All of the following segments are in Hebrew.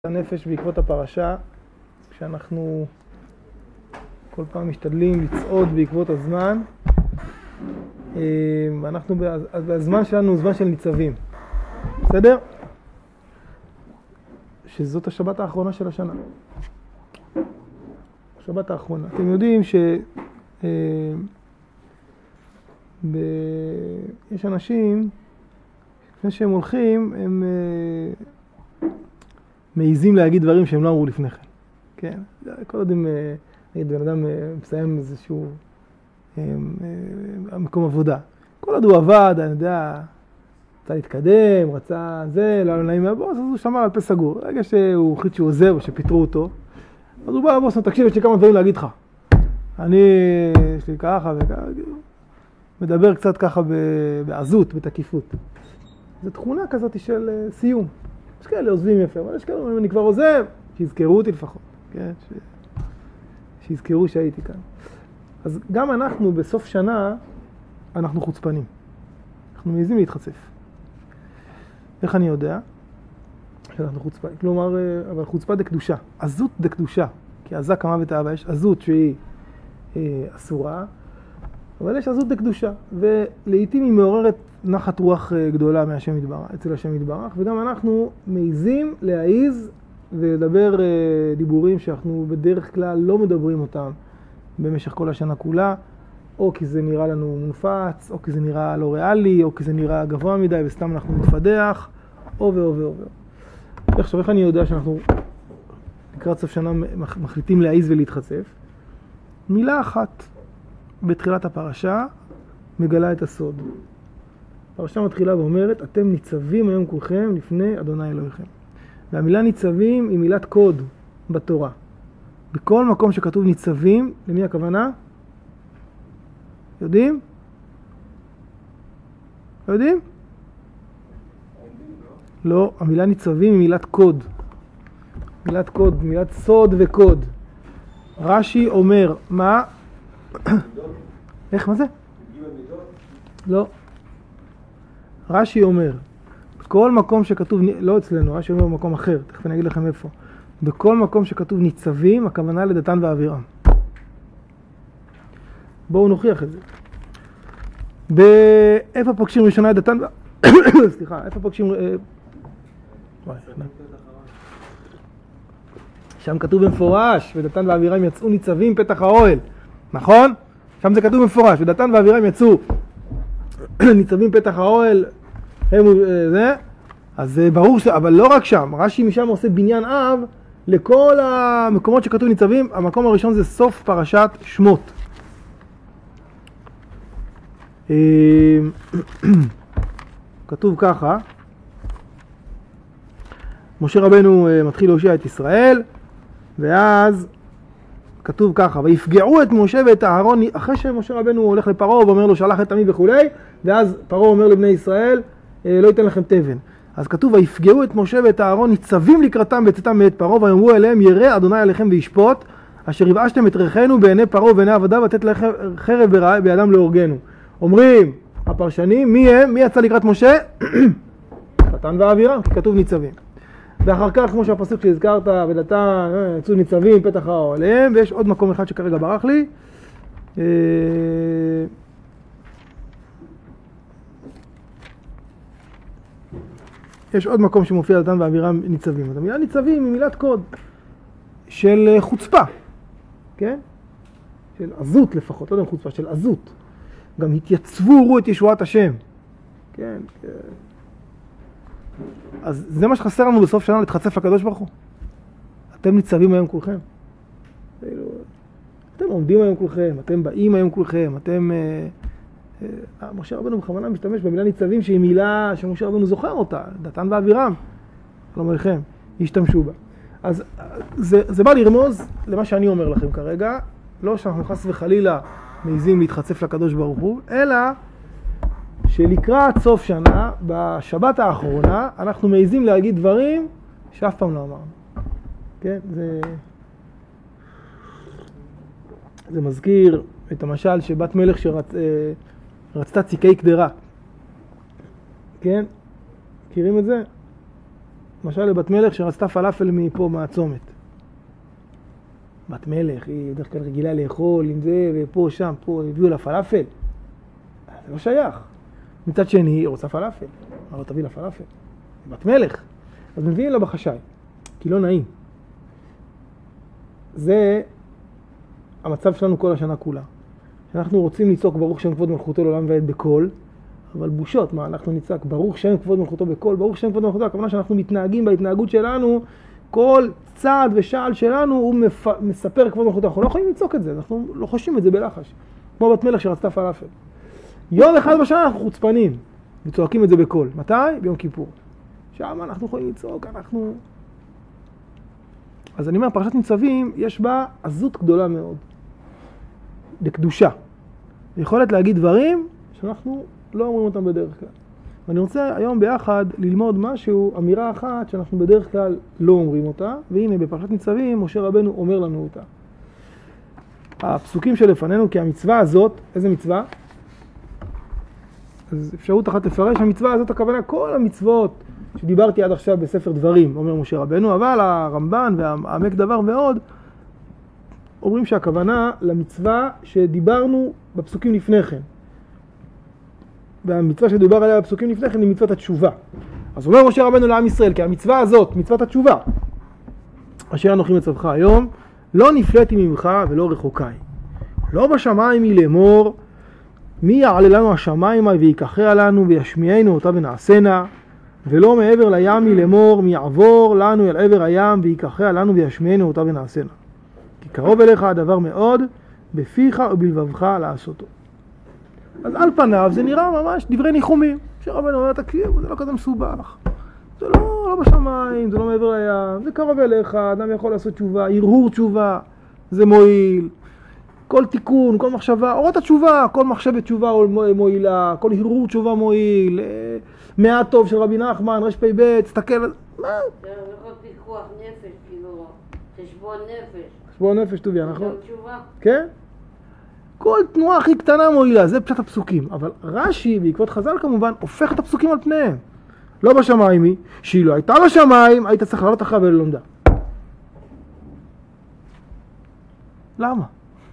הנפש בעקבות הפרשה, כשאנחנו כל פעם משתדלים לצעוד בעקבות הזמן, והזמן שלנו הוא זמן של ניצבים, בסדר? שזאת השבת האחרונה של השנה. השבת האחרונה. אתם יודעים יש אנשים, לפני שהם הולכים, הם מעיזים להגיד דברים שהם לא אמרו לפני כן. כן? כל עוד אם בן אדם מסיים איזשהו מקום עבודה. כל עוד הוא עבד, אני יודע, רצה להתקדם, רצה זה, לא נעים מהבוס, אז הוא שמר על פה סגור. רגע שהוא החליט שהוא עוזב או שפיטרו אותו, אז הוא בא לבוס, תקשיב, יש לי כמה דברים להגיד לך. יש לי ככה וככה, מדבר קצת ככה בעזות, בתקיפות. זו תכונה כזאת של סיום. יש כאלה עוזבים יפה, אבל יש כאלה, אם אני כבר עוזב, שיזכרו אותי לפחות, כן? שיזכרו שהייתי כאן. אז גם אנחנו בסוף שנה, אנחנו חוצפנים. אנחנו מעיזים להתחצף. איך אני יודע? שאנחנו חוצפנים. כלומר, אבל חוצפה דקדושה. עזות דקדושה. כי עזה כמה ותאווה, יש עזות שהיא אסורה, אבל יש עזות דקדושה. ולעיתים היא מעוררת נחת רוח גדולה מהשם יתברך, אצל השם יתברך, וגם אנחנו מעיזים להעיז ולדבר דיבורים שאנחנו בדרך כלל לא מדברים אותם במשך כל השנה כולה, או כי זה נראה לנו מונפץ, או כי זה נראה לא ריאלי, או כי זה נראה גבוה מדי וסתם אנחנו מתפדח, או. עכשיו, איך אני יודע שאנחנו לקראת סוף שנה מחליטים להעיז ולהתחצף? מילה אחת בתחילת הפרשה מגלה את הסוד. הפרשה מתחילה ואומרת, אתם ניצבים היום כולכם לפני אדוני אלוהיכם. והמילה ניצבים היא מילת קוד בתורה. בכל מקום שכתוב ניצבים, למי הכוונה? יודעים? לא יודעים? לא, המילה ניצבים היא מילת קוד. מילת קוד, מילת סוד וקוד. רש"י אומר, מה? איך, מה זה? לא. רש"י אומר, בכל מקום שכתוב, לא אצלנו, רש"י אומר במקום אחר, תכף אני אגיד לכם איפה. בכל מקום שכתוב ניצבים, הכוונה לדתן ואבירם. בואו נוכיח את זה. איפה פוגשים ראשונה את דתן סליחה, איפה פוגשים... שם כתוב במפורש, ודתן ואבירם יצאו ניצבים פתח האוהל. נכון? שם זה כתוב במפורש, ודתן ואבירם יצאו ניצבים פתח האוהל, אז ברור אבל לא רק שם, רש"י משם עושה בניין אב לכל המקומות שכתוב ניצבים. המקום הראשון זה סוף פרשת שמות. כתוב ככה, משה רבנו מתחיל להושיע את ישראל, ואז כתוב ככה, ויפגעו את משה ואת אהרון, אחרי שמשה רבנו הולך לפרעה ואומר לו שלח את עמי וכולי, ואז פרעה אומר לבני ישראל, לא ייתן לכם תבן. אז כתוב, ויפגעו את משה ואת אהרון ניצבים לקראתם בצאתם מאת פרעה, ויאמרו אליהם, ירא אדוני עליכם וישפוט, אשר יבאשתם את ריחנו בעיני פרעה ובעיני עבדיו, ותת לכם חרב בידם להורגנו. אומרים הפרשנים, מי הם? מי יצא לקראת משה? דתן ואבירם, כי כתוב ניצבים. ואחר כך, כמו שהפסוק שהזכרת, ודתן יצאו ניצבים פתח האוהל, ויש עוד מקום אחד שכרגע ברח לי. יש עוד מקום שמופיע דתן ואבירם ניצבים. אז המילה ניצבים היא מילת קוד של חוצפה, כן? של עזות לפחות, לא יודע חוצפה, של עזות. גם התייצבו, ראו את ישועת השם. כן? אז זה מה שחסר לנו בסוף שנה, להתחצף לקדוש ברוך הוא. אתם ניצבים היום כולכם. אתם עומדים היום כולכם, אתם באים היום כולכם, אתם... משה רבנו בכוונה משתמש במילה ניצבים שהיא מילה שמשה רבנו זוכר אותה, דתן ואבירם, שלום עליכם, ישתמשו בה. אז זה בא לרמוז למה שאני אומר לכם כרגע, לא שאנחנו חס וחלילה מעיזים להתחצף לקדוש ברוך הוא, אלא שלקראת סוף שנה, בשבת האחרונה, אנחנו מעיזים להגיד דברים שאף פעם לא אמרנו. כן? זה מזכיר את המשל שבת מלך רצתה ציקי קדרה. כן? מכירים את זה? למשל לבת מלך שרצתה פלאפל מפה מהצומת. בת מלך, היא בדרך כלל רגילה לאכול עם זה, ופה, שם, פה, הביאו לה פלאפל. זה לא שייך. מצד שני, היא רוצה פלאפל. אבל תביא לה פלאפל. בת מלך. אז מביאים לה בחשאי, כי לא נעים. זה המצב שלנו כל השנה כולה. אנחנו רוצים לצעוק ברוך שם כבוד מלכותו לעולם ועד בקול, אבל בושות, מה אנחנו נצעק? ברוך שם כבוד מלכותו בקול, ברוך שם כבוד מלכותו, הכוונה שאנחנו מתנהגים בהתנהגות שלנו, כל צעד ושעל שלנו הוא מספר כבוד מלכותו. אנחנו לא יכולים לצעוק את זה, אנחנו לא חושבים את זה בלחש. כמו בת מלך שרצתה פלאפל. יום אחד בשנה אנחנו חוצפנים, וצועקים את זה בקול. מתי? ביום כיפור. שם אנחנו יכולים לצעוק, אנחנו... אז אני אומר, פרשת ניצבים, יש בה עזות גדולה מאוד. לקדושה. יכולת להגיד דברים שאנחנו לא אומרים אותם בדרך כלל. ואני רוצה היום ביחד ללמוד משהו, אמירה אחת שאנחנו בדרך כלל לא אומרים אותה, והנה בפרשת ניצבים משה רבנו אומר לנו אותה. הפסוקים שלפנינו, כי המצווה הזאת, איזה מצווה? אז אפשרות אחת לפרש, המצווה הזאת הכוונה כל המצוות שדיברתי עד עכשיו בספר דברים, אומר משה רבנו, אבל הרמב"ן והעמק דבר מאוד, אומרים שהכוונה למצווה שדיברנו בפסוקים לפני כן. והמצווה שדובר עליה בפסוקים לפני כן היא מצוות התשובה. אז אומר משה רבנו לעם ישראל, כי המצווה הזאת, מצוות התשובה, אשר אנוכי מצווך היום, לא נפלאתי ממך ולא רחוקי. לא בשמיים היא לאמור, מי יעלה לנו השמיימה ויקחיה לנו וישמיענו אותה ונעשנה, ולא מעבר לים היא לאמור, מי יעבור לנו אל עבר הים ויקחיה לנו וישמיענו אותה ונעשנה. כי קרוב אליך הדבר מאוד, בפיך ובלבבך לעשותו. אז על פניו זה נראה ממש דברי ניחומים. שרבנו אומר, תקשיב, זה לא כזה מסובך. זה לא בשמיים, זה לא מעבר לים, זה קרוב אליך, אדם יכול לעשות תשובה, הרהור תשובה, זה מועיל. כל תיקון, כל מחשבה, אורות התשובה, כל מחשבת תשובה מועילה, כל הרהור תשובה מועיל, מעט טוב של רבי נחמן, רפ"ב, תסתכל, מה? זה יכול פיקוח נפש, כאילו, חשבון נפש. חשבון נפש טוביה, נכון? גם תשובה. כן? כל תנועה הכי קטנה מועילה, זה פשט הפסוקים. אבל רש"י, בעקבות חז"ל כמובן, הופך את הפסוקים על פניהם. לא בשמיים היא, שהיא לא הייתה בשמיים, היית צריך לעלות אחריה וללומדה. למה?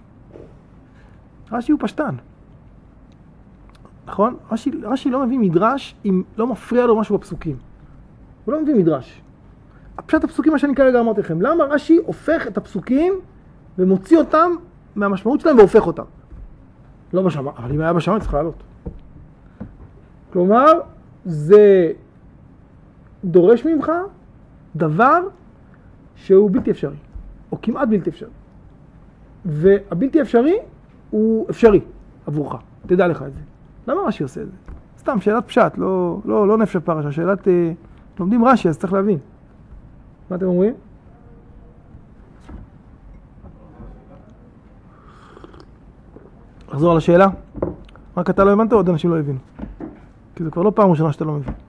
רש"י הוא פשטן. נכון? רש"י לא מביא מדרש אם לא מפריע לו משהו בפסוקים. הוא לא מביא מדרש. פשט הפסוקים מה שאני כרגע אמרתי לכם. למה רש"י הופך את הפסוקים ומוציא אותם מהמשמעות שלהם והופך אותם? לא בשמיים, אבל אם היה בשמיים צריך לעלות. כלומר, זה דורש ממך דבר שהוא בלתי אפשרי, או כמעט בלתי אפשרי. והבלתי אפשרי הוא אפשרי עבורך, תדע לך את זה. למה רש"י עושה את זה? סתם שאלת פשט, לא נפש הפרשה, שאלת, לומדים רש"י, אז צריך להבין. מה אתם אומרים? לחזור על השאלה? רק אתה לא הבנת או עוד אנשים לא הבינו? כי זה כבר לא פעם ראשונה שאתה לא מבין.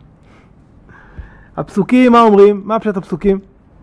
הפסוקים, מה אומרים? מה פשט הפסוקים?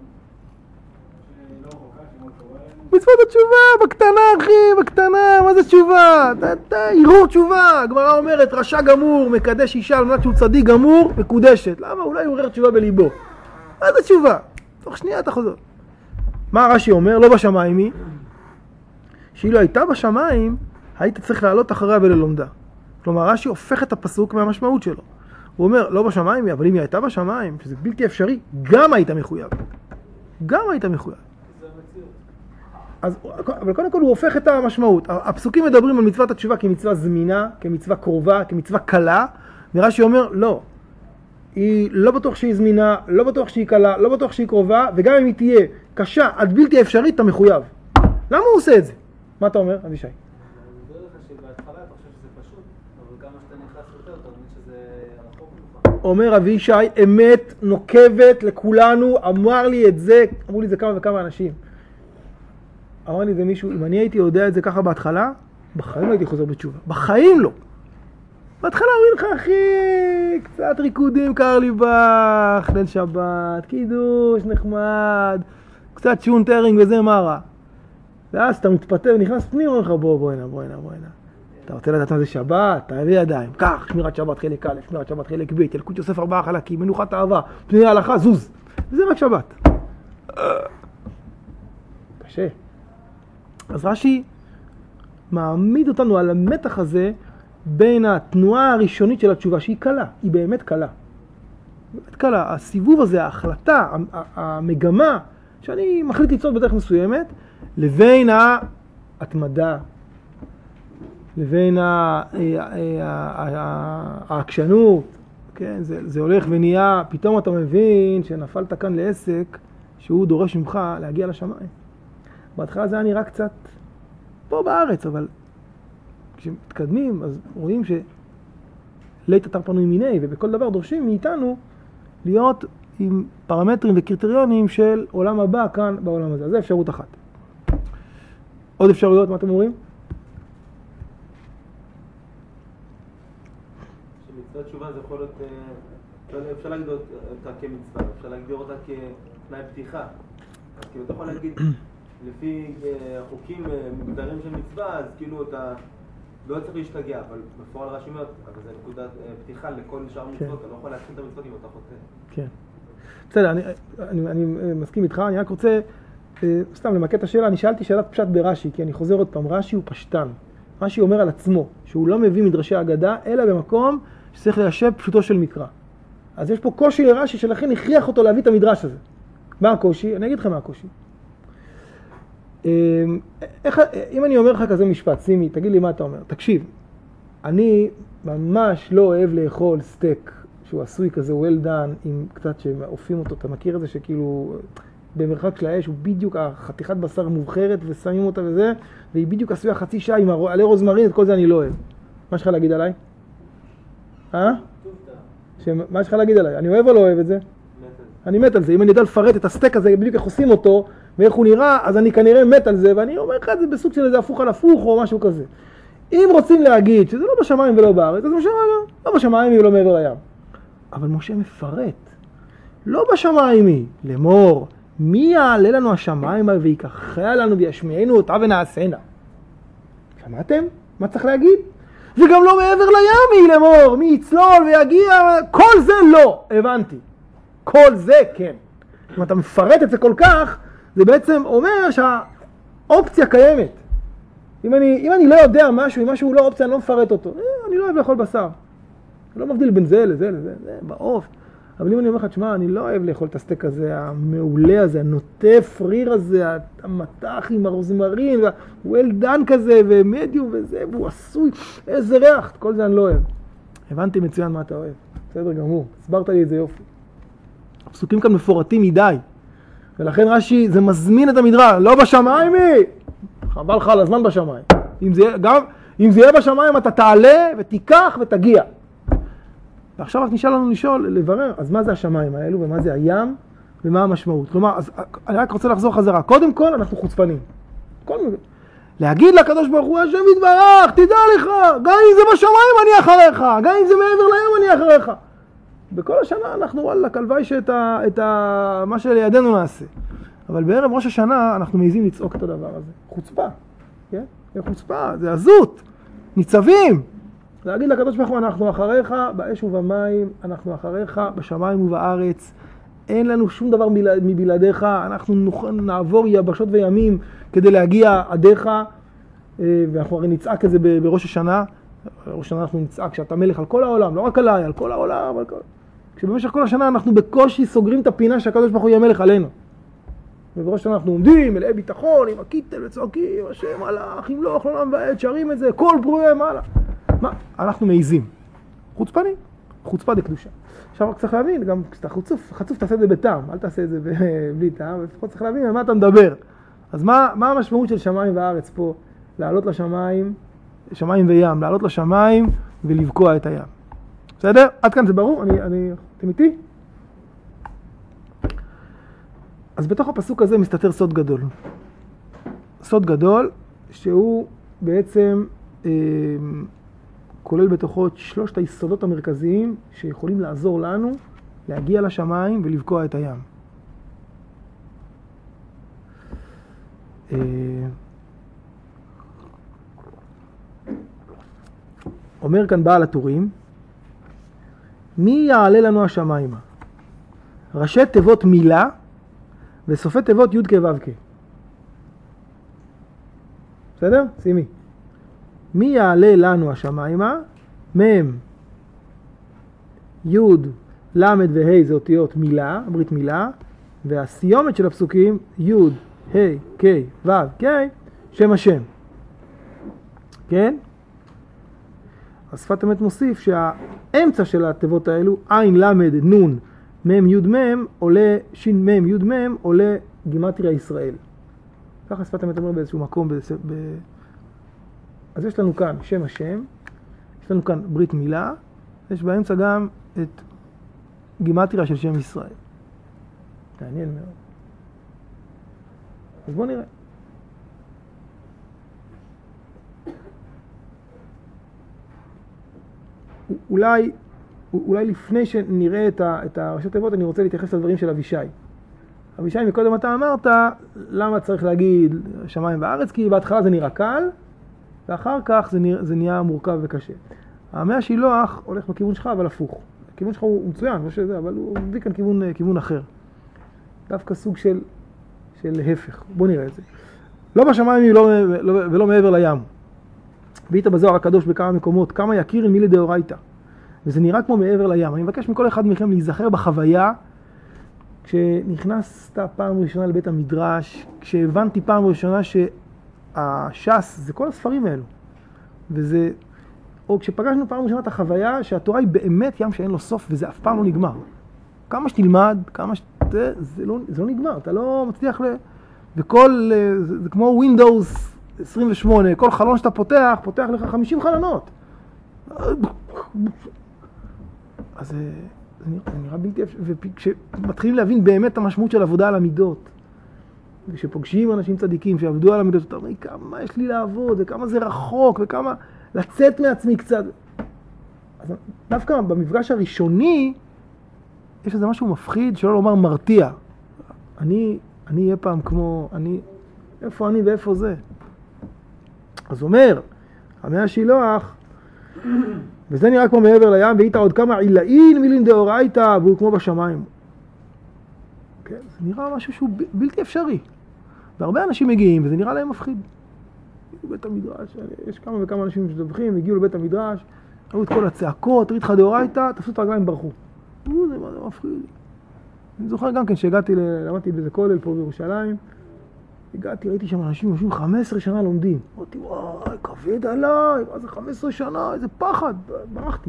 מצוות התשובה, בקטנה אחי, בקטנה, מה זה תשובה? הרהור תשובה, הגמרא אומרת, רשע גמור, מקדש אישה, על מנת שהוא צדיק גמור, מקודשת. למה? אולי הוא עורר תשובה בליבו. מה זה תשובה? תוך שנייה אתה חוזר. מה רש"י אומר? לא בשמיים היא. שהיא לא הייתה בשמיים, היית צריך לעלות אחריה וללומדה. כלומר, רש"י הופך את הפסוק מהמשמעות שלו. הוא אומר, לא בשמיים היא, אבל אם היא הייתה בשמיים, שזה בלתי אפשרי, גם היית מחויב. גם היית מחויב. אז, אבל קודם כל הוא הופך את המשמעות. הפסוקים מדברים על מצוות התשובה כמצווה זמינה, כמצווה קרובה, כמצווה קלה, ורש"י אומר, לא. היא לא בטוח שהיא זמינה, לא בטוח שהיא קלה, לא בטוח שהיא קרובה, וגם אם היא תהיה קשה עד בלתי אפשרית, אתה מחויב. למה הוא עושה את זה? מה אתה אומר, אבישי? אני אומר לך שבהתחלה אתה חושב שזה פשוט, אבל כמה שאתה נכנס יותר, אתה אומר שזה רחוק ממך. אומר אבישי, אמת נוקבת לכולנו, אמר לי את זה, אמרו לי את זה כמה וכמה אנשים. אמר לי זה מישהו, אם אני הייתי יודע את זה ככה בהתחלה, בחיים לא הייתי חוזר בתשובה. בחיים לא. בהתחלה אומרים לך, אחי, קצת ריקודים קר לי בך, ליל שבת, קידוש, נחמד, קצת שונטרינג וזה מה רע. ואז אתה מתפטר ונכנס פנים, אומר לך בוא הנה. אתה רוצה לדעת מה זה שבת? תביא ידיים. כך, שמירת שבת חלק א', שמירת שבת חלק ב', ילקוט יוסף 4 חלקים, מנוחת אהבה, פני ההלכה, זוז. וזה רק שבת. קשה. אז רש"י מעמיד אותנו על המתח הזה בין התנועה הראשונית של התשובה, שהיא קלה, היא באמת קלה. באמת קלה. הסיבוב הזה, ההחלטה, המגמה, שאני מחליט לצעוד בדרך מסוימת, לבין ההתמדה, לבין העקשנות, כן? זה הולך ונהיה, פתאום אתה מבין שנפלת כאן לעסק שהוא דורש ממך להגיע לשמיים. בהתחלה זה היה נראה קצת פה בארץ, אבל כשמתקדמים אז רואים שלית אתר פנוי מיני, ובכל דבר דורשים מאיתנו להיות עם פרמטרים וקריטריונים של עולם הבא כאן בעולם הזה. אז זה אפשרות אחת. עוד אפשרויות, מה אתם אומרים? שמצוות תשובה זה יכול להיות, אפשר להגדיר אותה כמצווה, אפשר להגדיר אותה כתנאי פתיחה. אז כאילו אתה יכול להגיד, לפי חוקים מוגדרים של מצווה, אז כאילו אתה לא צריך להשתגע, אבל בפועל רש"י אומר, אבל זה נקודת פתיחה לכל שאר מצוות, אתה לא יכול להתחיל את המצוות אם אתה חוטא. כן. בסדר, אני מסכים איתך, אני רק רוצה סתם למקד את השאלה. אני שאלתי שאלת פשט ברש"י, כי אני חוזר עוד פעם, רש"י הוא פשטן. רש"י אומר על עצמו שהוא לא מביא מדרשי אגדה, אלא במקום שצריך ליישב פשוטו של מקרא. אז יש פה קושי לרש"י, שלכן הכריח אותו להביא את המדרש הזה. מה הקושי? אני אגיד לך מה הקושי. אם אני אומר לך כזה משפט, שימי, תגיד לי מה אתה אומר. תקשיב, אני ממש לא אוהב לאכול סטייק שהוא עשוי כזה well done, עם קצת שאופים אותו. אתה מכיר את זה שכאילו במרחק של האש הוא בדיוק החתיכת בשר מובחרת ושמים אותה וזה, והיא בדיוק עשויה חצי שעה עם עלי רוזמרין, את כל זה אני לא אוהב. מה שלך להגיד עליי? מה יש לך להגיד עליי? אני אוהב או לא אוהב את זה? אני מת על זה. אם אני יודע לפרט את הסטייק הזה, בדיוק איך עושים אותו, ואיך הוא נראה, אז אני כנראה מת על זה, ואני אומר לך את זה בסוג של איזה הפוך על הפוך, או משהו כזה. אם רוצים להגיד שזה לא בשמיים ולא בארץ, אז משה לא בשמיים היא ולא מעבר לים. אבל משה מפרט. לא בשמיים היא, לאמור, מי יעלה לנו השמיים ויקחיה לנו וישמיענו אותה ונעשנה. שמעתם? מה צריך להגיד? וגם לא מעבר לים היא, לאמור, מי יצלול ויגיע, כל זה לא, הבנתי. כל זה כן. אם אתה מפרט את זה כל כך, זה בעצם אומר שהאופציה קיימת. אם אני לא יודע משהו, אם משהו לא אופציה, אני לא מפרט אותו. אני לא אוהב לאכול בשר. אני לא מבדיל בין זה לזה, זה בעוף. אבל אם אני אומר לך, תשמע, אני לא אוהב לאכול את הסטייק הזה, המעולה הזה, הנוטה פריר הזה, המתח עם הרוזמרין, well done כזה, ומדיום וזה, והוא עשוי, איזה ריח, כל זה אני לא אוהב. הבנתי מצוין מה אתה אוהב. בסדר גמור, הסברת לי את זה יופי. הפסוקים כאן מפורטים מדי, ולכן רש"י זה מזמין את המדרש, לא בשמיים היא, חבל לך על הזמן בשמיים. אם זה יהיה בשמיים אתה תעלה ותיקח ותגיע. ועכשיו רק נשאל לנו לברר, אז מה זה השמיים האלו ומה זה הים ומה המשמעות? כלומר, אז אני רק רוצה לחזור חזרה. קודם כל אנחנו חוצפנים. להגיד לקדוש ברוך הוא, השם יתברך, תדע לך, גם אם זה בשמיים אני אחריך, גם אם זה מעבר לים אני אחריך. בכל השנה אנחנו וואלה, כלוואי שאת מה שלידינו נעשה. אבל בערב ראש השנה אנחנו מעיזים לצעוק את הדבר הזה. חוצפה, כן? זה חוצפה, זה עזות, ניצבים. להגיד לקדוש ברוך הוא, אנחנו אחריך באש ובמים, אנחנו אחריך בשמיים ובארץ. אין לנו שום דבר מבלעדיך, אנחנו נעבור יבשות וימים כדי להגיע עדיך, ואנחנו הרי נצעק את זה בראש השנה. בראש השנה אנחנו נצעק שאתה מלך על כל העולם, לא רק עליי, על כל העולם. כשבמשך כל השנה אנחנו בקושי סוגרים את הפינה שהקדוש ברוך הוא יהיה מלך עלינו. ובראש השנה אנחנו עומדים, מלאי ביטחון, עם הכיתל וצועקים, השם הלך, אם לא, אכלו לעם ועד, שרים את זה, כל פרועים, הלאה. מה? אנחנו מעיזים. חוצפני, חוצפה דקדושה. עכשיו רק צריך להבין, גם כשאתה חצוף תעשה את זה בטעם, אל תעשה את זה בלי טעם, לפחות צריך להבין על מה אתה מדבר. אז מה המשמעות של שמיים וארץ פה? לעלות לשמיים, שמיים וים, לעלות לשמיים ולבקוע את הים. בסדר? עד כאן זה ברור? אתם איתי? אז בתוך הפסוק הזה מסתתר סוד גדול. סוד גדול שהוא בעצם כולל בתוכו את שלושת היסודות המרכזיים שיכולים לעזור לנו להגיע לשמיים ולבקוע את הים. אומר כאן בעל הטורים, מי יעלה לנו השמיימה? ראשי תיבות מילה וסופי תיבות י' כ' ו' כ'. בסדר? שימי. מי יעלה לנו השמיימה? מ' י' ל' וה' זה אותיות מילה, ברית מילה, והסיומת של הפסוקים י' ה' כ' ו' כ' שם השם. כן? אז שפת אמת מוסיף שהאמצע של התיבות האלו, עין למד נון מם יוד מם עולה שין מם יוד מם עולה גימטריה ישראל. ככה שפת אמת אומר באיזשהו מקום. אז יש לנו כאן שם השם, יש לנו כאן ברית מילה, יש באמצע גם את גימטריה של שם ישראל. מעניין מאוד. אז בואו נראה. אולי לפני שנראה את הראשי תיבות, אני רוצה להתייחס לדברים של אבישי. אבישי, מקודם אתה אמרת, למה צריך להגיד שמיים וארץ? כי בהתחלה זה נראה קל, ואחר כך זה נהיה מורכב וקשה. המאה שילוח הולך בכיוון שלך, אבל הפוך. הכיוון שלך הוא מצוין, לא שזה, אבל הוא מביא כאן כיוון אחר. דווקא סוג של הפך. בוא נראה את זה. לא בשמיים ולא מעבר לים. והיית בזוהר הקדוש בכמה מקומות, כמה יכיר מי לדאורייתא. וזה נראה כמו מעבר לים. אני מבקש מכל אחד מכם להיזכר בחוויה, כשנכנסת פעם ראשונה לבית המדרש, כשהבנתי פעם ראשונה שהש"ס זה כל הספרים האלו. וזה, או כשפגשנו פעם ראשונה את החוויה שהתורה היא באמת ים שאין לו סוף, וזה אף פעם לא נגמר. כמה שתלמד, זה לא נגמר, אתה לא מצליח וכל, זה כמו Windows 28, כל חלון שאתה פותח לך 50 חלונות. אז זה נראה בלתי אפשר, וכשמתחילים להבין באמת את המשמעות של עבודה על המידות, וכשפוגשים אנשים צדיקים שעבדו על המידות, אתה אומר, כמה יש לי לעבוד, וכמה זה רחוק, וכמה לצאת מעצמי קצת. אז דווקא במפגש הראשוני, יש איזה משהו מפחיד, שלא לומר מרתיע. אני אהיה פעם כמו, איפה אני ואיפה זה? אז אומר, המאה שילוח, וזה נראה כמו מעבר לים, והיית עוד כמה עילאין מילין דאורייתא, והוא כמו בשמיים. כן, זה נראה משהו שהוא בלתי אפשרי. והרבה אנשים מגיעים, וזה נראה להם מפחיד. בית המדרש, יש כמה וכמה אנשים שדווחים, הגיעו לבית המדרש, ראו את כל הצעקות, ראית לך דאורייתא, תפסו את הרגליים ברחו. זה מפחיד. אני זוכר גם כן שהגעתי, למדתי באיזה כולל פה בירושלים, הגעתי, ראיתי שם אנשים יושבים 15 שנה לומדים. אמרתי, וואי, כבד עליי, מה זה 15 שנה, איזה פחד. ברחתי,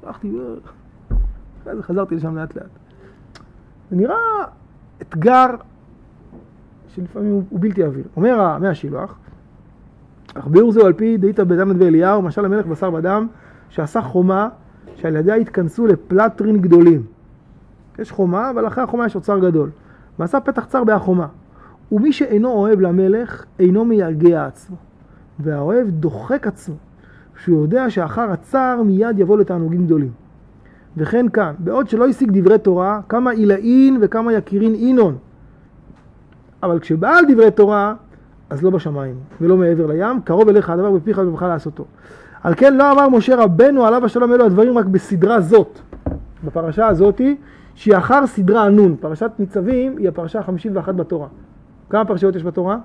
אחרי זה חזרתי לשם לאט לאט. זה נראה אתגר שלפעמים הוא בלתי עביר. אומר המאה שילוח, אך ביאור זהו על פי דאית בדמת ואליהו, משל המלך בשר ודם, שעשה חומה, שעל ידיה התכנסו לפלטרין גדולים. יש חומה, אבל אחרי החומה יש אוצר גדול. ועשה פתח צר בהחומה. ומי שאינו אוהב למלך, אינו מייגע עצמו. והאוהב דוחק עצמו, שהוא יודע שאחר הצער מיד יבוא לתענוגים גדולים. וכן כאן, בעוד שלא השיג דברי תורה, כמה עילאין וכמה יקירין אינון. אבל כשבא על דברי תורה, אז לא בשמיים ולא מעבר לים, קרוב אליך הדבר בפיך ובך לעשותו. על כן לא אמר משה רבנו עליו השלום אלו הדברים רק בסדרה זאת. בפרשה הזאת, שהיא אחר סדרה הנון. פרשת ניצבים היא הפרשה 51 בתורה. כמה פרשיות יש בתורה?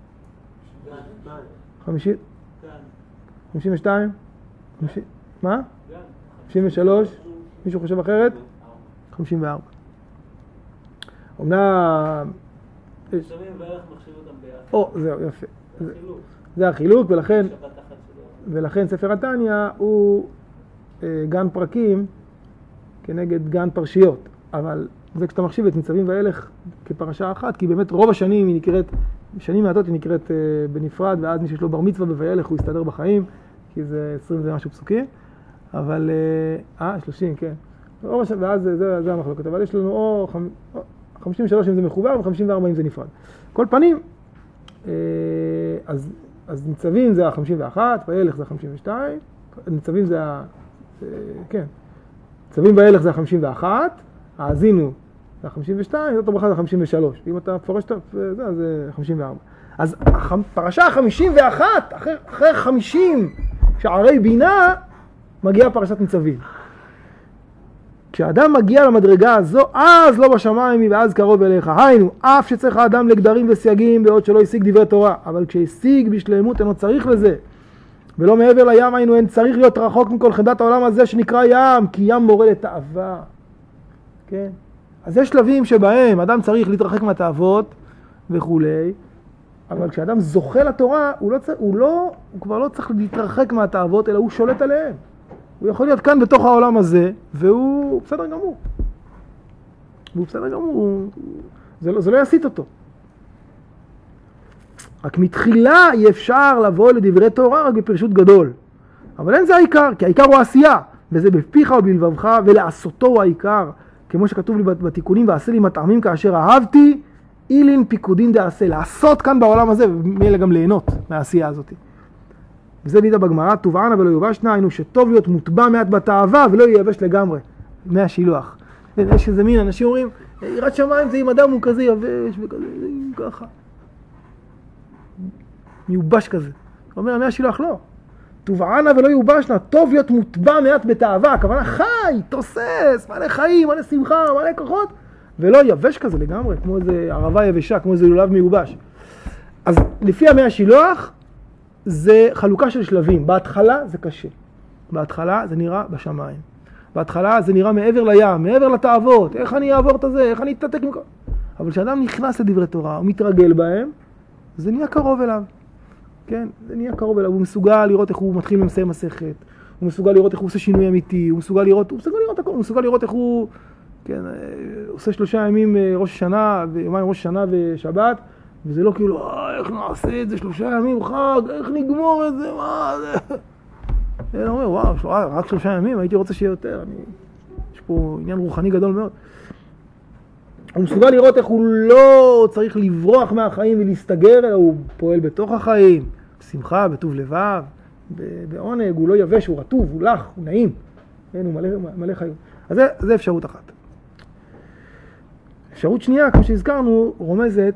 50? 52? מה? 53? מישהו חושב אחרת? 54. אומנם... ניצבים ואיך מחשיב אותם ביחד. זהו, יפה. זה החילוק, ולכן ספר התניא הוא גן פרקים כנגד גן פרשיות. אבל זה כשאתה מחשיב את ניצבים ואילך כפרשה אחת, כי באמת רוב השנים היא נקראת, שנים מעטות היא נקראת בנפרד, ואז מי שיש לו בר מצווה בוילך הוא יסתדר בחיים, כי זה 20 ומשהו פסוקים, אבל, 30, כן. ואז זה המחלוקת, אבל יש לנו או 53 אם זה מחובר, ו54 אם זה נפרד. כל פנים, אז ניצבים זה ה-51, ואילך זה ה-52, ניצבים זה כן. ניצבים ואילך זה ה-51, האזינו זה ה-52, זאת הברכה זה ה-53. ואם אתה פורש זה 54. אז פרשה ה-51, אחרי 50 שערי בינה, מגיעה פרשת ניצבים. כשאדם מגיע למדרגה הזו, אז לא בשמיים היא ואז קרוב אליך. היינו, אף שצריך האדם לגדרים וסייגים בעוד שלא השיג דברי תורה, אבל כשהשיג בשלמות אינו צריך לזה. ולא מעבר לים היינו, אין צריך להיות רחוק מכל חמדת העולם הזה שנקרא ים, כי ים מורה לתאווה. כן? אז יש שלבים שבהם אדם צריך להתרחק מהתאוות וכולי, אבל כשאדם זוכה לתורה, הוא כבר לא צריך להתרחק מהתאוות, אלא הוא שולט עליהם. הוא יכול להיות כאן בתוך העולם הזה, והוא בסדר גמור. והוא בסדר גמור, זה לא יסיט אותו. רק מתחילה אי אפשר לבוא לדברי תורה רק בפרשות גדול. אבל אין זה העיקר, כי העיקר הוא העשייה, וזה בפיך ובלבבך, ולעשותו הוא העיקר. כמו שכתוב לי בתיקונים, ועשה לי מטעמים כאשר אהבתי, אילין פיקודין דעשה. לעשות כאן בעולם הזה, ומילא גם ליהנות מהעשייה הזאת. וזה לידה בגמרא, תובענה ולא יובשנה, היינו שטוב להיות מוטבע מעט בתאווה, ולא ייבש לגמרי, מהשילוח. יש איזה מין, אנשים אומרים, יראת שמיים זה אם אדם הוא כזה יבש וכזה, ככה. מיובש כזה. הוא אומר, מהשילוח לא. תובענה ולא יובשנה, טוב להיות מוטבע מעט בתאווה, הכוונה חי, תוסס, מלא חיים, מלא שמחה, מלא כוחות, ולא יבש כזה לגמרי, כמו איזה ערבה יבשה, כמו איזה לולב מיובש. אז לפי המאה השילוח, זה חלוקה של שלבים. בהתחלה זה קשה. בהתחלה זה נראה בשמיים. בהתחלה זה נראה מעבר לים, מעבר לתאוות. איך אני אעבור את זה? איך אני אתתק מכל? אבל כשאדם נכנס לדברי תורה, הוא מתרגל בהם, זה נהיה קרוב אליו. כן? זה נהיה קרוב אליו. הוא מסוגל לראות איך הוא מתחיל למסיים מסכת. הוא מסוגל לראות איך הוא עושה שינוי אמיתי. הוא מסוגל לראות הכל. הוא מסוגל לראות איך הוא, כן, עושה 3 ימים ראש השנה, ויומיים ראש השנה ושבת. וזה לא כאילו, איך נעשה את זה 3 ימים חג, איך נגמור את זה, מה זה? אני אומר, וואו, רק 3 ימים, הייתי רוצה שיהיה יותר. יש פה עניין רוחני גדול מאוד. הוא מסוגל לראות איך הוא לא צריך לברוח מהחיים ולהסתגר, אלא הוא פועל בתוך החיים, בשמחה, בטוב לבב, בעונג, הוא לא יבש, הוא רטוב, הוא לח, הוא נעים. הוא מלא חיים. אז זה אפשרות אחת. אפשרות שנייה, כמו שהזכרנו, רומזת,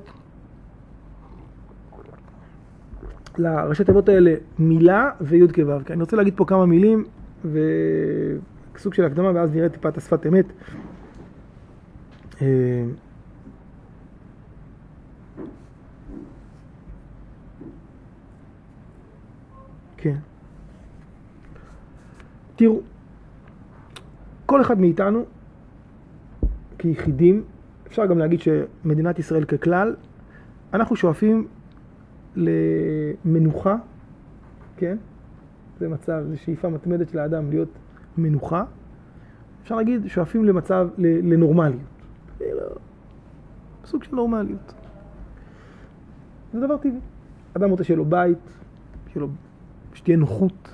לראשי תיבות האלה מילה ויוד כבב. אני רוצה להגיד פה כמה מילים וסוג של הקדמה, ואז נראה טיפה את השפת אמת. כן. תראו, כל אחד מאיתנו כיחידים, אפשר גם להגיד שמדינת ישראל ככלל, אנחנו שואפים למנוחה, כן? זה מצב, זה שאיפה מתמדת של האדם להיות מנוחה. אפשר להגיד, שואפים למצב, לנורמליות. סוג של נורמליות. זה דבר טבעי. אדם רוצה שיהיה לו בית, שתהיה נוחות,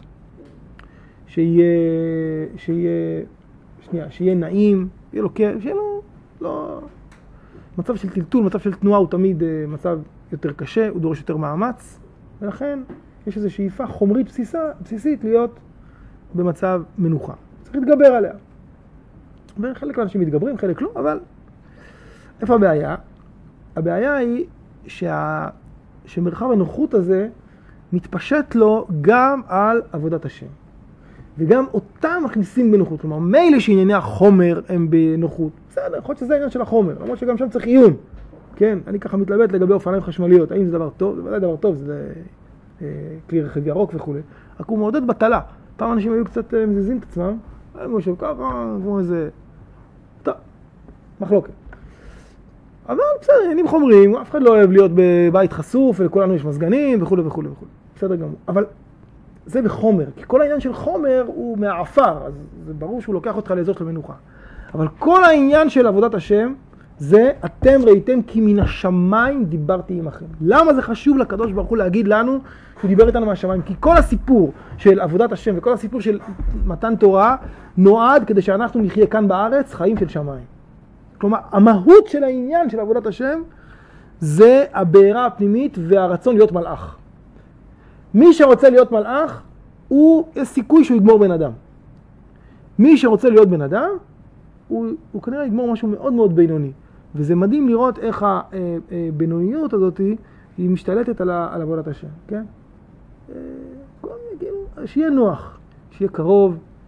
שיהיה נעים, שיהיה לו, לא, מצב של טלטול, מצב של תנועה הוא תמיד מצב יותר קשה, הוא דורש יותר מאמץ, ולכן יש איזו שאיפה חומרית בסיסית להיות במצב מנוחה. צריך להתגבר עליה. וחלק מהאנשים מתגברים, חלק לא, אבל איפה הבעיה? הבעיה היא שמרחב הנוחות הזה מתפשט לו גם על עבודת השם. וגם אותם מכניסים בנוחות. כלומר, מילא שענייני החומר הם בנוחות. בסדר, יכול להיות שזה העניין של החומר, למרות שגם שם צריך עיון. כן, אני ככה מתלבט לגבי אופניים חשמליות. האם זה דבר טוב? זה ודאי דבר טוב, זה כלי רכב ירוק וכו'. רק הוא מעודד בטלה. פעם אנשים היו קצת מזיזים את עצמם, היו מושב ככה, כמו איזה... טוב, מחלוקת. אבל בסדר, עניינים חומריים, אף אחד לא אוהב להיות בבית חשוף, ולכולנו יש מזגנים וכו' וכו' וכו'. בסדר גמור. אבל זה בחומר, כי כל העניין של חומר הוא מהעפר, אז זה ברור שהוא לוקח אותך לאזור של מנוחה. אבל כל העניין של עבודת השם, זה אתם ראיתם כי מן השמיים דיברתי עמכם. למה זה חשוב לקדוש ברוך הוא להגיד לנו שהוא דיבר איתנו מהשמיים? כי כל הסיפור של עבודת השם וכל הסיפור של מתן תורה נועד כדי שאנחנו נחיה כאן בארץ חיים של שמיים. כלומר, המהות של העניין של עבודת השם זה הבעירה הפנימית והרצון להיות מלאך. מי שרוצה להיות מלאך, יש סיכוי שהוא יגמור בן אדם. מי שרוצה להיות בן אדם, הוא כנראה יגמור משהו מאוד מאוד בינוני. וזה מדהים לראות איך הבינוניות הזאת היא משתלטת על עבודת השם, כן? שיהיה נוח, שיהיה קרוב,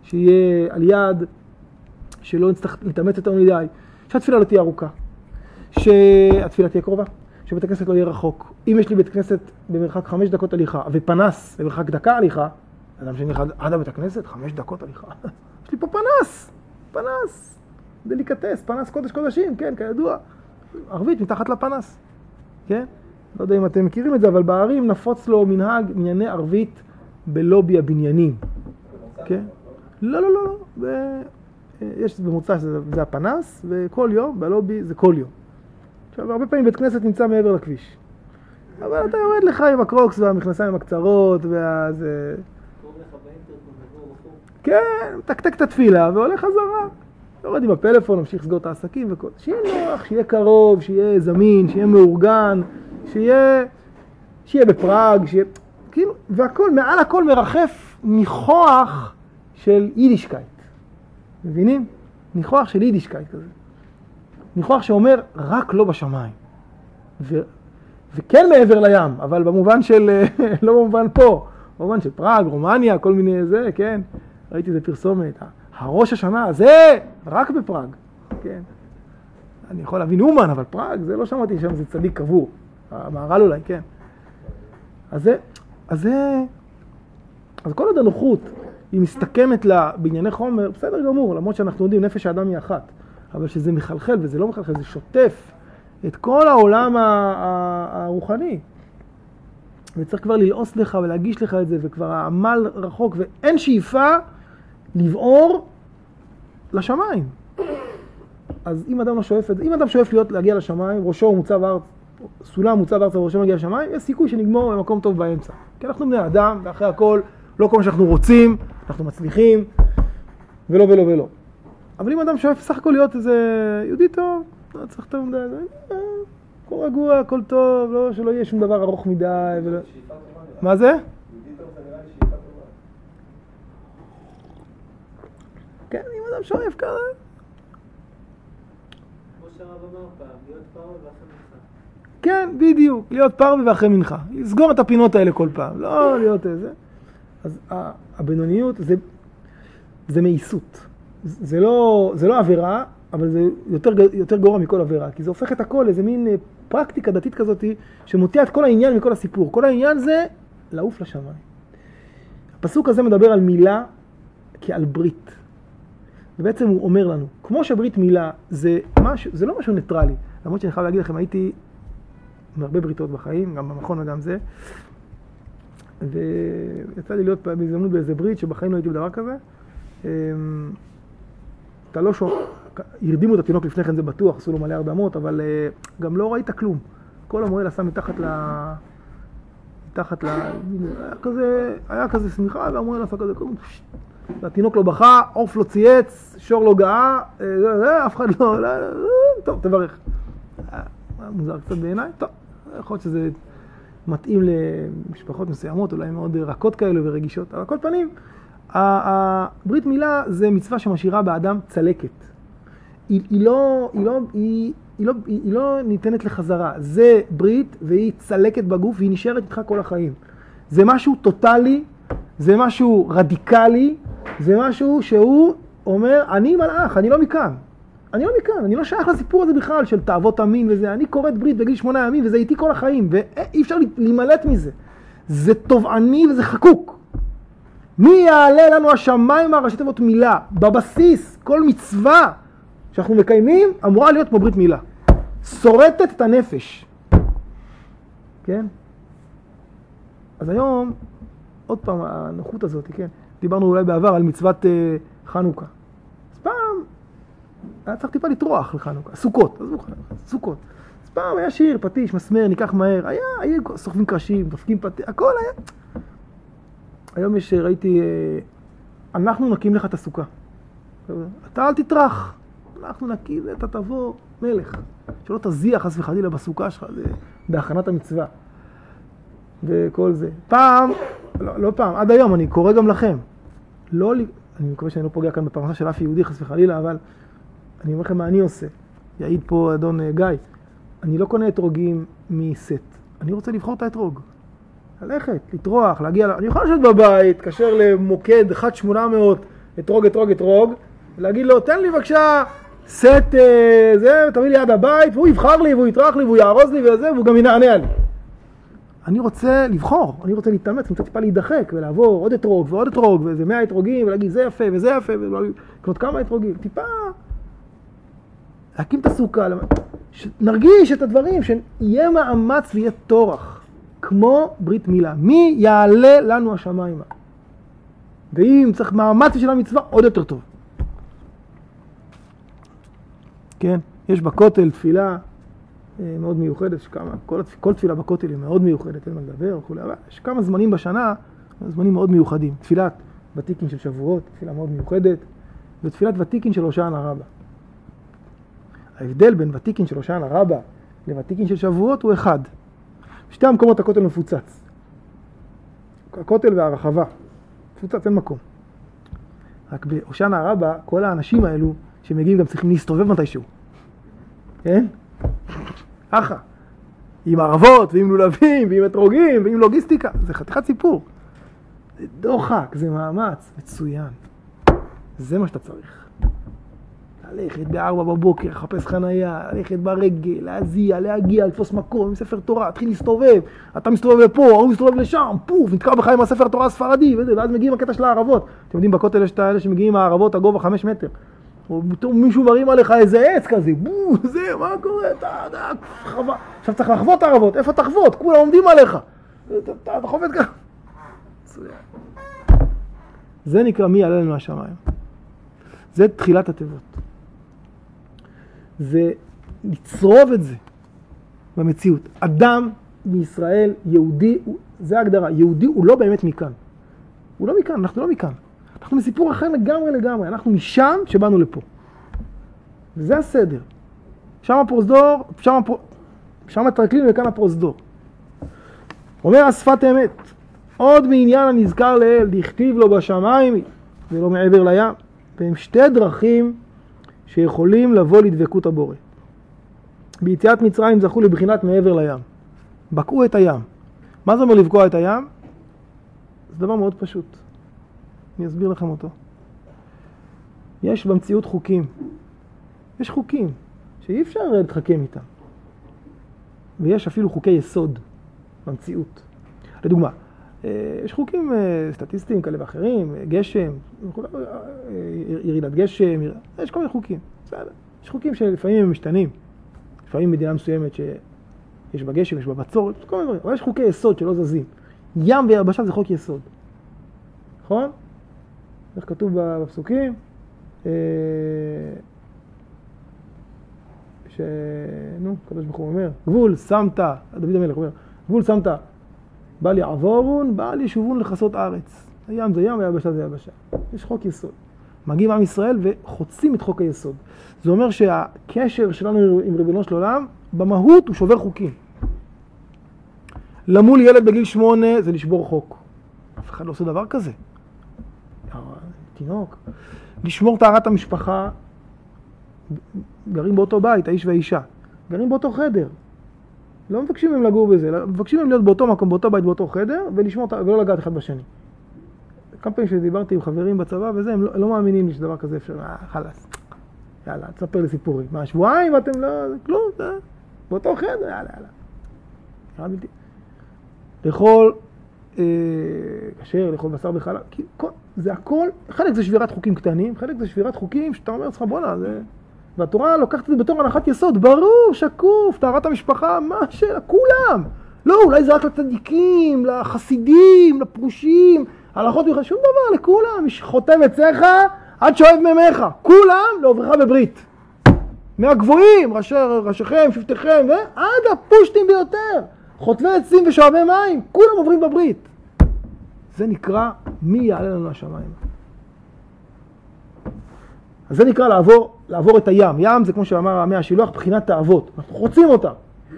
שיהיה על יד, שלא נצטרך להתאמץ יותר מדי, שהתפילה לא תהיה ארוכה, שהתפילה תהיה קרובה, שבית הכנסת לא יהיה רחוק. אם יש לי בית כנסת במרחק 5 דקות הליכה, ופנס במרחק דקה הליכה, אדם שאני הולך עד הבית הכנסת, 5 דקות הליכה. יש לי פה פנס, דליקטס, פנס קודש קודשים, כן, כידוע. ערבית מתחת לפנס, כן? לא יודע אם אתם מכירים את זה, אבל בערים נפוץ לו מנהג ענייני ערבית בלובי הבניינים. כן? לא. יש במוצא שזה הפנס, וכל יום, בלובי זה כל יום. עכשיו, הרבה פעמים בית כנסת נמצא מעבר לכביש. אבל אתה יורד לך עם הקרוקס והמכנסיים הקצרות, ואז... כן, תקתק את התפילה והולך חזרה. יורד עם הפלאפון, ממשיך לסגור את העסקים וכל. שיהיה נוח, שיהיה קרוב, שיהיה זמין, שיהיה מאורגן, שיהיה בפראג, שיהיה... כאילו, והכל, מעל הכל מרחף ניחוח של יידישקייט. מבינים? ניחוח של יידישקייט כזה. ניחוח שאומר, רק לא בשמיים. וכן מעבר לים, אבל במובן של, לא במובן פה, במובן של פראג, רומניה, כל מיני זה, כן? ראיתי איזה פרסומת. הראש השנה, זה רק בפראג, כן? אני יכול להבין אומן, אבל פראג, זה לא שמעתי שם, זה צדיק קבור. המהר"ל אולי, כן. אז כל עוד הנוחות היא מסתכמת לה בענייני חומר, בסדר גמור, למרות שאנחנו יודעים, נפש האדם היא אחת. אבל שזה מחלחל, וזה לא מחלחל, זה שוטף את כל העולם הרוחני. וצריך כבר ללעוס לך ולהגיש לך את זה, וכבר העמל רחוק, ואין שאיפה לבעור לשמיים. אז אם אדם לא שואף את זה, אם אדם שואף להגיע לשמיים, ראשו מוצב ארץ, סולם מוצב ארץ וראשו מגיע לשמיים, יש סיכוי שנגמור במקום טוב באמצע. כי אנחנו בני אדם, ואחרי הכל, לא כל מה שאנחנו רוצים, אנחנו מצליחים, ולא. אבל אם אדם שואף סך הכל להיות איזה יהודי טוב, לא צריך טוב מדי, הכל רגוע, הכל טוב, לא, שלא יהיה שום דבר ארוך מדי. מה זה? יהודי טוב זה נראה לי שאיפה טובה. כן, אם אדם שואף כזה. כמו שהרב אמר פעם, להיות פרווה ואחרי מנחה. כן, בדיוק, להיות פרווה ואחרי מנחה. לסגור את הפינות האלה כל פעם, לא להיות איזה. אז הבינוניות זה מאיסות. זה לא עבירה, אבל זה יותר גרוע מכל עבירה, כי זה הופך את הכל לאיזה מין פרקטיקה דתית כזאת שמוציאה את כל העניין מכל הסיפור. כל העניין זה לעוף לשמיים. הפסוק הזה מדבר על מילה כעל ברית. ובעצם הוא אומר לנו, כמו שברית מילה זה לא משהו ניטרלי. למרות שאני חייב להגיד לכם, הייתי מהרבה בריתות בחיים, גם במכון וגם זה. ויצא לי להיות בהזדמנות באיזה ברית שבחיים לא הייתי בדבר כזה. הרדימו את התינוק לפני כן, זה בטוח, עשו לו מלא הרדמות, אבל גם לא ראית כלום. כל המועל עשה היה כזה סמיכה, והמועל עשה כזה, התינוק לא בכה, עוף לא צייץ, שור לא גאה, אף אחד לא, טוב, תברך. מוזר קצת בעיניי, טוב, יכול להיות שזה מתאים למשפחות מסוימות, אולי מאוד רכות כאלו ורגישות, אבל כל פנים, הברית מילה זה מצווה שמשאירה באדם צלקת. היא לא ניתנת לחזרה. זה ברית והיא צלקת בגוף והיא נשארת איתך כל החיים. זה משהו טוטלי, זה משהו רדיקלי, זה משהו שהוא אומר, אני מלאך, אני לא מכאן. אני לא שייך לסיפור הזה בכלל של תאוות המין וזה. אני קוראת ברית בגיל 8 ימים וזה איתי כל החיים, ואי אפשר להימלט מזה. זה תובעני וזה חקוק. מי יעלה לנו השמיים מהראשי תיבות מילה? בבסיס, כל מצווה שאנחנו מקיימים אמורה להיות כמו ברית מילה. שורטת את הנפש. כן? אז היום, עוד פעם, הנוחות הזאת, כן? דיברנו אולי בעבר על מצוות חנוכה. אז פעם, היה צריך טיפה לטרוח לחנוכה. סוכות, סוכות. אז פעם היה שיר, פטיש, מסמר, ניקח מהר. היה סוחבים קרשים, דופקים פטיש, הכל היה. היום ראיתי, אנחנו נקים לך את הסוכה. אתה אל תטרח. אנחנו נקים, אתה תבוא מלך. שלא תזיח חס וחלילה בסוכה שלך, זה בהכנת המצווה. וכל זה. פעם, לא פעם, עד היום אני קורא גם לכם. אני מקווה שאני לא פוגע כאן בפרנסה של אף יהודי חס וחלילה, אבל אני אומר לכם מה אני עושה. יעיד פה אדון גיא. אני לא קונה אתרוגים מסט. אני רוצה לבחור את האתרוג. ללכת, לטרוח, להגיע, אני יכול לשבת בבית, קשר למוקד 1-800, אתרוג, ולהגיד לו, תן לי בבקשה סט, תביא לי עד הבית, והוא יבחר לי, והוא יטרח לי, והוא יארוז לי וזה, והוא גם ינענע לי. אני רוצה לבחור, אני רוצה להתאמץ, אני רוצה טיפה להידחק, ולעבור עוד אתרוג ועוד אתרוג, ואיזה 100 אתרוגים, ולהגיד, זה יפה וזה יפה, ולקנות כמה אתרוגים, טיפה להקים את הסוכה, נרגיש את הדברים, שיהיה מאמץ ויהיה תורח, כמו ברית מילה. מי יעלה לנו השמיימה? ואם צריך מאמץ של המצווה, עוד יותר טוב. כן, יש בכותל תפילה מאוד מיוחדת, כל תפילה בכותל היא מאוד מיוחדת, אין מה לדבר, אבל יש כמה זמנים בשנה, זמנים מאוד מיוחדים. תפילת ותיקין של שבועות, תפילה מאוד מיוחדת, ותפילת ותיקין של הושענא רבה. ההבדל בין ותיקין של הושענא רבה לוותיקין של שבועות הוא אחד. בשתי המקומות הכותל מפוצץ. הכותל והרחבה. מפוצץ, אין מקום. רק בהושענא רבה, כל האנשים האלו שמגיעים גם צריכים להסתובב מתישהו. כן? ככה. עם ערבות, ועם לולבים, ועם אתרוגים, ועם לוגיסטיקה. זה חתיכת סיפור. זה דוחק, זה מאמץ. מצוין. זה מה שאתה צריך. ללכת ב4 בבוקר, לחפש חנייה, ללכת ברגל, להגיע, לתפוס מקום עם ספר תורה, תתחיל להסתובב, אתה מסתובב לפה, הוא מסתובב לשם, פוף, נתקע בך עם הספר תורה הספרדי, ואז מגיעים הקטע של הערבות. אתם יודעים, בכותל יש את האלה שמגיעים הערבות, הגובה 5 מטר. או מישהו מרים עליך איזה עץ כזה, זה, מה קורה? עכשיו צריך לחוות הערבות, איפה תחוות? כולם עומדים עליך. אתה חובט ככה. זה נקרא מי יעלה לנו השמיים. זה תחילת התיבות. זה לצרוב את זה במציאות. אדם בישראל, יהודי, זה ההגדרה. יהודי הוא לא באמת מכאן. הוא לא מכאן, אנחנו לא מכאן. אנחנו מסיפור אחר לגמרי. אנחנו משם שבאנו לפה. וזה הסדר. שם הפרוזדור, שם הטרקלין וכאן הפרוזדור. אומר השפת אמת, עוד מעניין הנזכר לאל, דכתיב לו בשמיים ולא מעבר לים. והם שתי דרכים שיכולים לבוא לדבקות הבורא. ביציאת מצרים זכו לבחינת מעבר לים. בקעו את הים. מה זה אומר לבקוע את הים? זה דבר מאוד פשוט. אני אסביר לכם אותו. יש במציאות חוקים. יש חוקים שאי אפשר להתחכם איתם. ויש אפילו חוקי יסוד במציאות. לדוגמה, יש חוקים סטטיסטיים כאלה ואחרים, גשם, ירידת גשם, יש כל מיני חוקים. יש חוקים שלפעמים הם משתנים. לפעמים מדינה מסוימת שיש בה גשם, יש בה בצורת, כל מיני דברים. אבל יש חוקי יסוד שלא זזים. ים ויבשה זה חוק יסוד. נכון? איך כתוב בפסוקים? קדוש ברוך הוא אומר, גבול שמת, דוד המלך אומר, גבול שמת, בל יעבורון, בל ישובון לכסות ארץ. הים זה ים והיבשה זה יבשה. יש חוק יסוד. מגיעים עם ישראל וחוצים את חוק היסוד. זה אומר שהקשר שלנו עם ריבונו של עולם, במהות הוא שובר חוקים. למול ילד בגיל 8 זה לשבור חוק. אף אחד לא עושה דבר כזה. תינוק. לשמור טהרת המשפחה, גרים באותו בית, האיש והאישה. גרים באותו חדר. לא מבקשים הם לגור בזה, מבקשים הם להיות באותו מקום, באותו בית, באותו חדר, ולא לגעת אחד בשני. כמה פעמים שדיברתי עם חברים בצבא וזה, הם לא מאמינים לי שדבר כזה אפשר, חלס. יאללה, תספר לי סיפורים. מה, שבועיים ואתם לא, כלום, באותו חדר, יאללה. לאכול כשר, לאכול בשר בחלב, זה הכל, חלק זה שבירת חוקים קטנים, חלק זה שבירת חוקים שאתה אומר לך, בונה, זה... והתורה לוקחת את זה בתור הנחת יסוד, ברור, שקוף, טהרת המשפחה, מה שאלה, כולם. לא, אולי זה רק לצדיקים, לחסידים, לפרושים, הלכות בכלל, שום דבר, לכולם. חותם אצלך, עד שואב ממך. כולם לעוברך בברית. מהגבוהים, ראשיכם, שבטיכם, ועד הפושטים ביותר. חוטבי עצים ושואבי מים, כולם עוברים בברית. זה נקרא מי יעלה לנו השמיים. אז זה נקרא לעבור את הים. ים זה כמו שאמר עמי השילוח, בחינת תאוות. אנחנו חוצים אותה.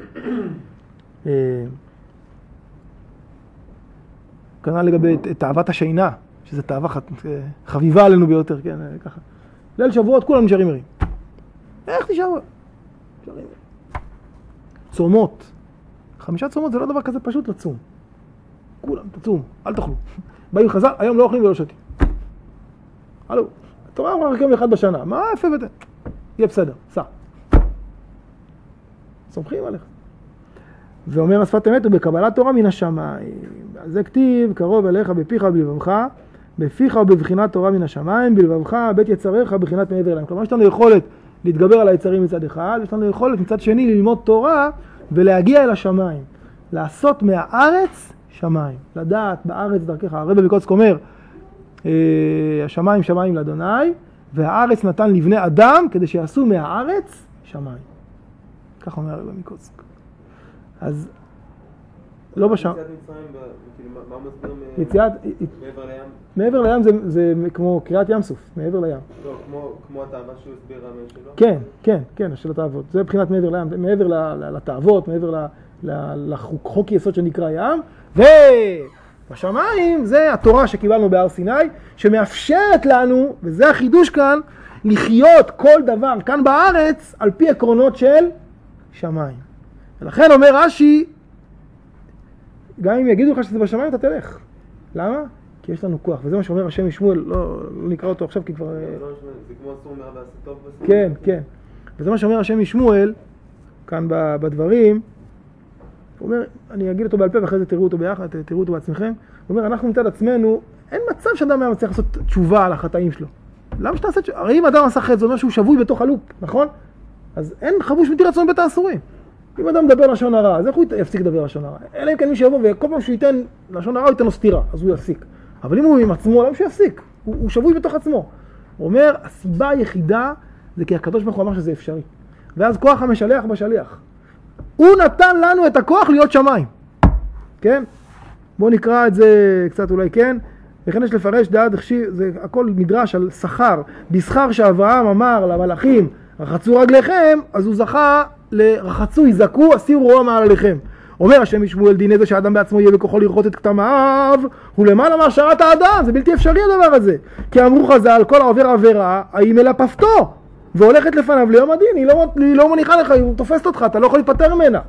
כנ"ל לגבי תאוות השינה, שזה תאווה חביבה עלינו ביותר, כן, ככה. ליל שבועות כולם נשארים ערים. איך נשאר? נשארים. צומות. 5 צומות זה לא דבר כזה פשוט לצום. כולם, תצום, אל תאכלו. באים חז"ל, היום לא אוכלים ולא שותים. הלו, התורה אמרה רק יום אחד בשנה, מה יפה וזה? יהיה בסדר, סע. סומכים עליך. ואומר השפת אמת הוא בקבלת תורה מן השמיים. זה כתיב, קרוב אליך בפיך ובלבבך, בפיך ובבחינת תורה מן השמיים, בלבבך בית יצריך בבחינת מעבר להם. כלומר, יש לנו יכולת להתגבר על היצרים מצד אחד, יש לנו יכולת מצד שני ללמוד תורה ולהגיע אל השמיים. לעשות מהארץ שמיים. לדעת בארץ דרכך. הרב מקוצק אומר, השמיים שמיים לאדוני, והארץ נתן לבני אדם כדי שיעשו מהארץ שמיים. כך אומר הרב מקוצק. אז לא בשם. יציאת מצרים, כאילו, מה מסביר יציאת מעבר לים? מעבר לים זה כמו קריאת ים סוף, מעבר לים. לא, כמו התאווה שהוא הסביר המים שלו? כן, של התאוות. זה מבחינת מעבר לים, מעבר לתאוות, מעבר לחוק יסוד שנקרא ים. ובשמיים זה התורה שקיבלנו בהר סיני, שמאפשרת לנו, וזה החידוש כאן, לחיות כל דבר כאן בארץ על פי עקרונות של שמיים. ולכן אומר רש"י, גם אם יגידו לך שזה בשמיים, אתה תלך. למה? כי יש לנו כוח. וזה מה שאומר השם משמואל, לא נקרא אותו עכשיו כי כבר... זה כמו אסור מרע ועשה טוב בסוף. כן. וזה מה שאומר השם משמואל, כאן בדברים, הוא אומר, אני אגיד אותו בעל פה ואחרי זה תראו אותו ביחד, תראו אותו בעצמכם. הוא אומר, אנחנו מצד עצמנו, אין מצב שאדם היה מצליח לעשות תשובה על החטאים שלו. למה שאתה עושה תשובה? הרי אם אדם עשה חטא, זה אומר שהוא שבוי בתוך הלופ, נכון? אז אין חבוש מתיר רצון בית האסורים. אם אדם מדבר לשון הרע, אז איך הוא יפסיק לדבר לשון הרע? אלא אם כן מי שיבוא וכל פעם שהוא ייתן לשון הרע, הוא ייתן לו סתירה, אז הוא יפסיק. אבל אם הוא עם עצמו, למה שהוא יפסיק? הוא שבוי בתוך עצמו. הוא אומר, הסיבה היחידה זה כי הקדוש ברוך הוא אמר שזה אפשרי. ואז כוח המשלח בשליח. הוא נתן לנו את הכוח להיות שמיים. כן? בואו נקרא את זה קצת אולי כן. לכן יש לפרש דעת, זה הכל מדרש על שכר. בשכר שאברהם אמר למלאכים, רחצו רגליכם, אז הוא זכה לרחצו, יזעקו, הסירו רוע מעל עליכם. אומר השם משמואל דיני זה שהאדם בעצמו יהיה בכוחו לרחוץ את כתמיו, הוא למעלה מהשארת האדם, זה בלתי אפשרי הדבר הזה. כי אמרו חז"ל, כל העובר עבירה, היא מלפפתו, והולכת לפניו ליום הדין, היא לא מניחה לך, היא תופסת אותך, אתה לא יכול להתפטר ממנה.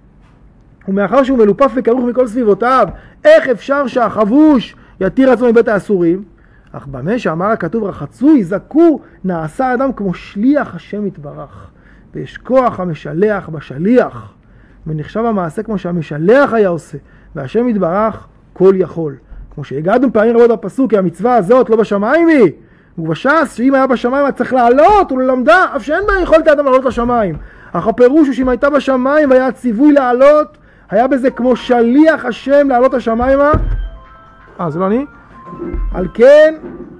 ומאחר שהוא מלופף וכרוך מכל סביבותיו, איך אפשר שהחבוש יתיר עצמו מבית האסורים? אך במה שאמר הכתוב רחצו, יזעקו, נעשה האדם כמו שליח השם יתברך. ויש כוח המשלח בשליח, ונחשב המעשה כמו שהמשלח היה עושה, והשם יתברך כל יכול. כמו שהגענו פעמים רבות בפסוק, כי המצווה הזאת לא בשמיים היא, ובש"ס שאם היה בשמיים היה צריך לעלות וללמדה, אף שאין בה יכולת האדם לעלות לשמיים. אך הפירוש הוא שאם הייתה בשמיים והיה ציווי לעלות, היה בזה כמו שליח השם לעלות השמיימה. זה לא אני? על כן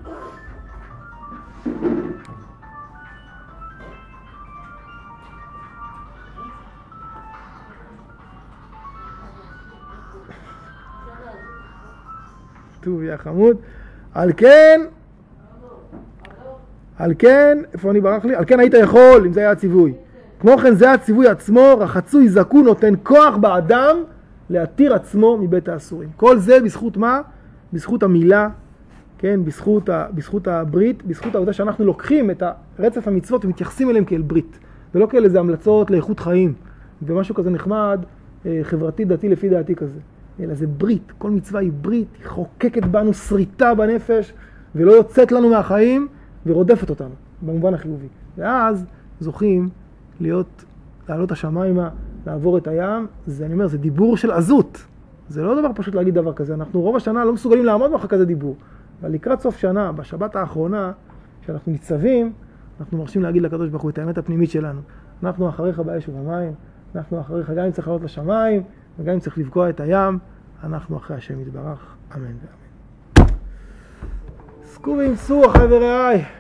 טוב יא חמוד. על כן, איפה אני ברח לי? על כן היית יכול, אם זה היה הציווי. כמו כן זה הציווי עצמו, רחצו יזעקו, נותן כוח באדם להתיר עצמו מבית האסורים. כל זה בזכות מה? בזכות המילה, כן? בזכות הברית, בזכות העובדה שאנחנו לוקחים את רצף המצוות ומתייחסים אליהם כאל ברית, ולא כאל איזה המלצות לאיכות חיים, ומשהו כזה נחמד, חברתי, דתי, לפי דעתי כזה. אלא זה ברית, כל מצווה היא ברית, היא חוקקת בנו שריטה בנפש, ולא יוצאת לנו מהחיים, ורודפת אותנו, במובן החיובי. ואז זוכים לעלות השמיימה, לעבור את הים, זה, אני אומר, זה דיבור של עזות. זה לא דבר פשוט להגיד דבר כזה. אנחנו רוב השנה לא מסוגלים לעמוד מאחורי כזה דיבור. אבל לקראת סוף שנה, בשבת האחרונה, שאנחנו ניצבים, אנחנו מרשים להגיד לקדוש ברוך הוא את האמת הפנימית שלנו. אנחנו אחריך באש ובמים, אנחנו אחריך גם אם צריך לעלות לשמיים, וגם אם צריך לבקוע את הים, אנחנו אחרי השם יתברך. אמן ואמן. סקו ואימסו, אחי ורעי.